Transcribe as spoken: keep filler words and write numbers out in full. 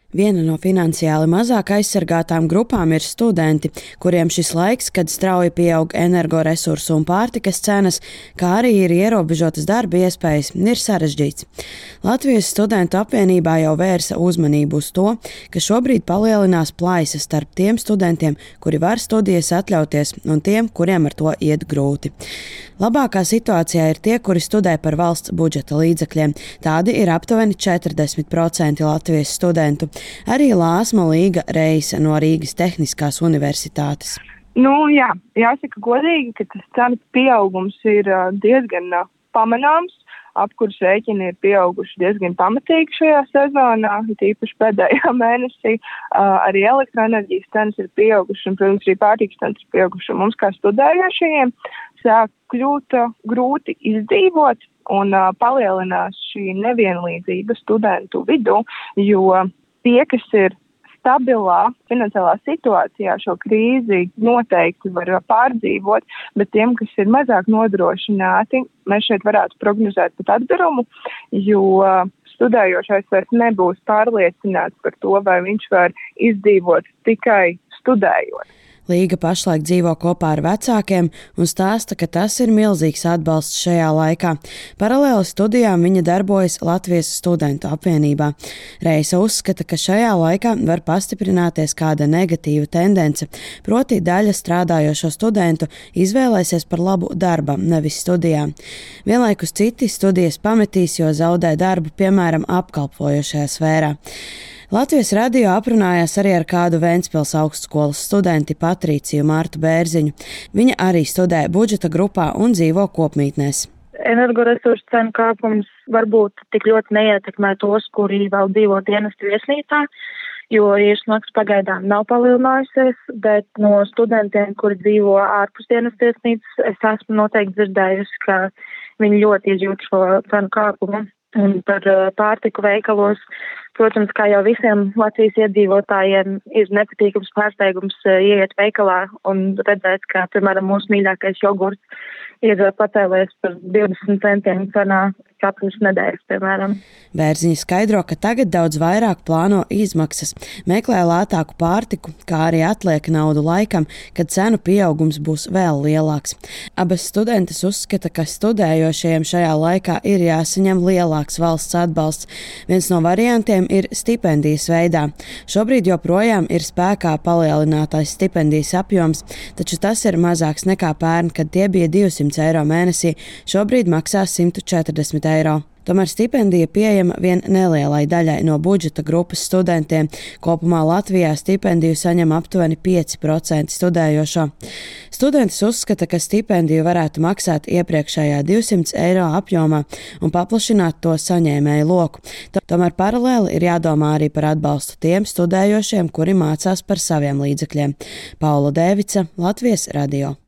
Viena no finansiāli mazāk aizsargātām grupām ir studenti, kuriem šis laiks, kad strauji pieaug energoresursu un pārtikas cenas, kā arī ir ierobežotas darba iespējas, ir sarežģīts. Latvijas studentu apvienībā jau vērsa uzmanību uz to, ka šobrīd palielinās plaisa starp tiem studentiem, kuri var studijas atļauties, un tiem, kuriem ar to iet grūti. Labākā situācijā ir tie, kuri studē par valsts budžeta līdzekļiem. Tādi ir aptuveni četrdesmit procenti Latvijas studentu. Arī Lāsma Līga Reise no Rīgas Tehniskās universitātes. Nu, jā, jāsaka godīgi, ka tas cenu pieaugums ir uh, diezgan uh, pamanāms. Apkurs rēķini ir pieauguši diezgan pamatīgi šajā sezonā, tīpaši pēdējā mēnesī. Uh, arī elektroenerģijas cenas ir pieaugušas un, protams, arī pārtikas cenas ir pieaugušas. Mums kā studējošajiem sāk kļūt uh, grūti izdzīvot un uh, palielinās šī nevienlīdzība studentu vidū, jo tie, kas ir stabilā finansiālā situācijā, šo krīzi noteikti var pārdzīvot, bet tiem, kas ir mazāk nodrošināti, mēs šeit varētu prognozēt pat atdarumu, jo studējošais vairs nebūs pārliecināts par to, vai viņš var izdzīvot tikai studējot. Līga pašlaik dzīvo kopā ar vecākiem un stāsta, ka tas ir milzīgs atbalsts šajā laikā. Paralēli studijām viņa darbojas Latvijas studentu apvienībā. Reisa uzskata, ka šajā laikā var pastiprināties kāda negatīva tendence, proti daļa strādājošo studentu izvēlēsies par labu darbam, nevis studijām. Vienlaikus citi studijas pametīs, jo zaudē darbu, piemēram, apkalpojošajā sfērā. Latvijas radio aprunājās arī ar kādu Ventspils augstskolas studenti Patrīciju Martu Bērziņu. Viņa arī studē budžeta grupā un dzīvo kopmītnēs. Energoresursu cenu kāpums varbūt tik ļoti neietekmē tos, kuri vēl dzīvo dienestu viesnīcā, jo īrsmaksa pagaidām nav palielinājusies, bet no studentiem, kuri dzīvo ārpus dienestu viesnīcas, es esmu noteikti dzirdējusi, ka viņi ļoti izjūt šo cenu kāpumu. Un par pārtiku veikalos, protams, kā jau visiem Latvijas iedzīvotājiem, ir nepatīkams pārsteigums ieiet veikalā un redzēt, ka, piemēram, mūsu mīļākais jogurts ir pacēlies par divdesmit centiem cenā kā pirms nedēļas, piemēram. Bērziņa skaidro, ka tagad daudz vairāk plāno izmaksas, meklē lētāku pārtiku, kā arī atliek naudu laikam, kad cenu pieaugums būs vēl lielāks. Abas studentes uzskata, ka studējošajiem šajā laikā ir jāsaņem lielāks valsts atbalsts. Viens no variantiem ir stipendijas veidā. Šobrīd joprojām ir spēkā palielinātais stipendijas apjoms, taču tas ir mazāks nekā pērn, kad tie bija divsimt eiro mēnesī, šobrīd maksā simt četrdesmit eiro. Tomēr stipendija pieejama vien nelielai daļai no budžeta grupas studentiem. Kopumā Latvijā stipendiju saņem aptuveni pieci procenti studējošo. Studentes uzskata, ka stipendiju varētu maksāt iepriekšējā divsimt eiro apjomā un paplašināt to saņēmēju loku. Tomēr paralēli ir jādomā arī par atbalstu tiem studējošiem, kuri mācās par saviem līdzekļiem. Paula Dēvica, Latvijas radio.